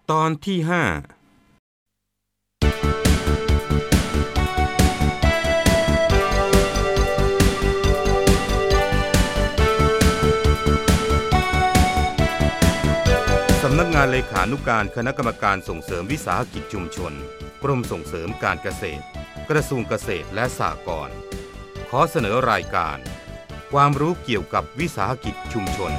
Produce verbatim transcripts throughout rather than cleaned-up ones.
ตอนที่ห้าสำนักงานเลขานุการคณะกรรมการส่งเสริมวิสาหกิจชุมชนกรมส่งเสริมการเกษตรกระทรวงเกษตรและสหกรณ์ขอเสนอรายการความรู้เกี่ยวกับวิสาหกิจชุมชน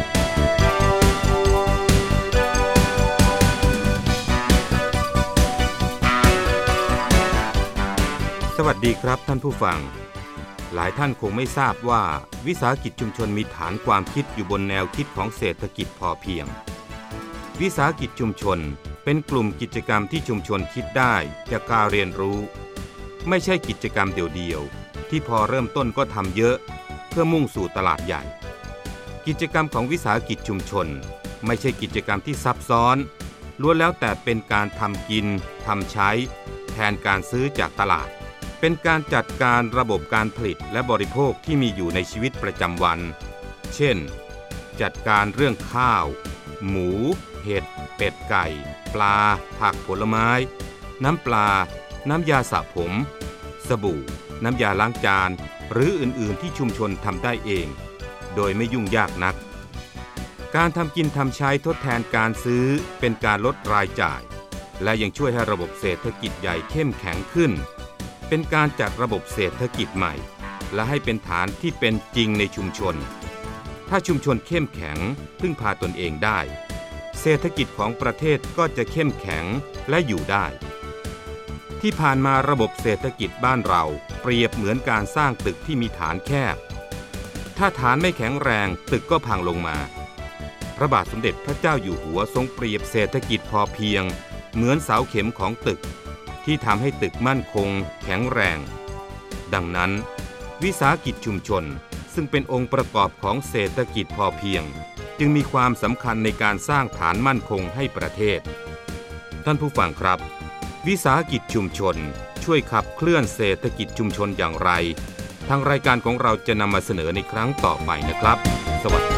สวัสดีครับท่านผู้ฟังหลายท่านคงไม่ทราบว่าวิสาหกิจชุมชนมีฐานความคิดอยู่บนแนวคิดของเศรษฐกิจพอเพียงวิสาหกิจชุมชนเป็นกลุ่มกิจกรรมที่ชุมชนคิดได้จากการเรียนรู้ไม่ใช่กิจกรรมเดี่ยวๆที่พอเริ่มต้นก็ทำเยอะเพื่อมุ่งสู่ตลาดใหญ่กิจกรรมของวิสาหกิจชุมชนไม่ใช่กิจกรรมที่ซับซ้อนล้วนแล้วแต่เป็นการทำกินทำใช้แทนการซื้อจากตลาดเป็นการจัดการระบบการผลิตและบริโภคที่มีอยู่ในชีวิตประจำวันเช่นจัดการเรื่องข้าวหมูเห็ดเป็ดไก่ปลาผักผลไม้น้ำปลาน้ำยาสระผมสบู่น้ำยาล้างจานหรืออื่นๆที่ชุมชนทำได้เองโดยไม่ยุ่งยากนักการทำกินทำใช้ทดแทนการซื้อเป็นการลดรายจ่ายและยังช่วยให้ระบบเศรษฐกิจใหญ่เข้มแข็งขึ้นเป็นการจัดระบบเศรษฐกิจใหม่และให้เป็นฐานที่เป็นจริงในชุมชนถ้าชุมชนเข้มแข็งพึ่งพาตนเองได้เศรษฐกิจของประเทศก็จะเข้มแข็งและอยู่ได้ที่ผ่านมาระบบเศรษฐกิจบ้านเราเปรียบเหมือนการสร้างตึกที่มีฐานแคบถ้าฐานไม่แข็งแรงตึกก็พังลงมาพระบาทสมเด็จพระเจ้าอยู่หัวทรงเปรียบเศรษฐกิจพอเพียงเหมือนเสาเข็มของตึกที่ทำให้ตึกมั่นคงแข็งแรงดังนั้นวิสาหกิจชุมชนซึ่งเป็นองค์ประกอบของเศรษฐกิจพอเพียงจึงมีความสำคัญในการสร้างฐานมั่นคงให้ประเทศท่านผู้ฟังครับวิสาหกิจชุมชนช่วยขับเคลื่อนเศรษฐกิจชุมชนอย่างไรทางรายการของเราจะนำมาเสนอในครั้งต่อไปนะครับสวัสดี